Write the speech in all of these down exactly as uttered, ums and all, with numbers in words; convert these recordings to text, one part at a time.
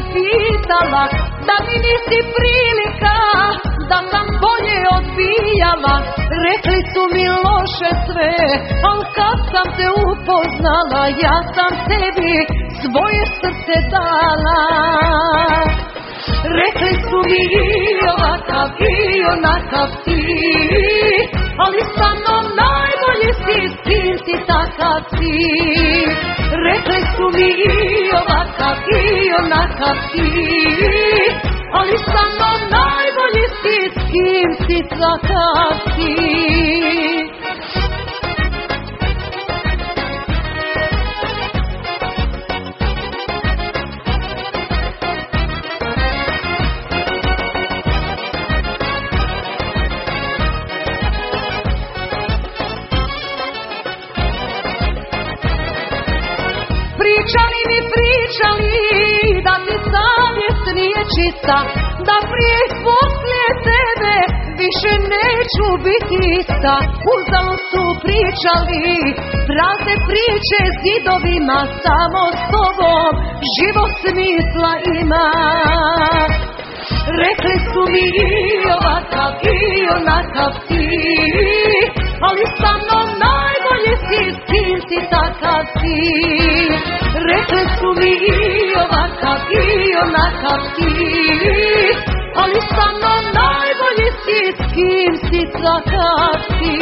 pitala, da mi nisi prilika, da sam bolje odbijala. Rekli su mi loše sve, al kad sam te upoznala, ja sam tebi svoje srce dala. Rekli su mi i ovakav i onakav ti, ali sa mnom najbolji si, s kim si takav ti. Rekli su mi i ovakav i onakav ti, ali sa mnom najbolji si, s kim si takav ti. Pričali mi pričali da ti savjest nije čista, da prije i poslije tebe više neću biti ista. Uzalud su pričali prazne priče zidovima, samo s tobom život smisla ima. Rekli su mi i ovakav i onakav ti, ali sa mnom najbolji si, s kim si takav ti. Rekli su mi i ovakav i onakav ti, ali sa mnom najbolji si, s kim si takav ti.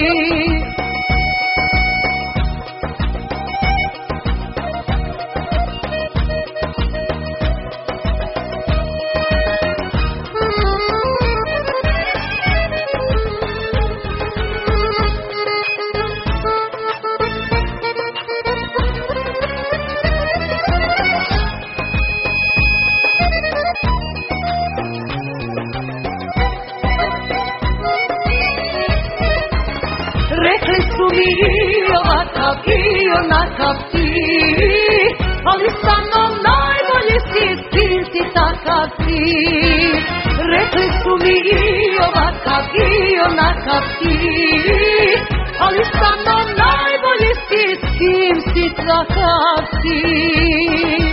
Rekli su mi i ovakav i onakav ti, ali sa mnom najbolji si, s kim si takav ti. Rekli su mi i ovakav i onakav ti, ali sa mnom najbolji si, s kim si takav ti.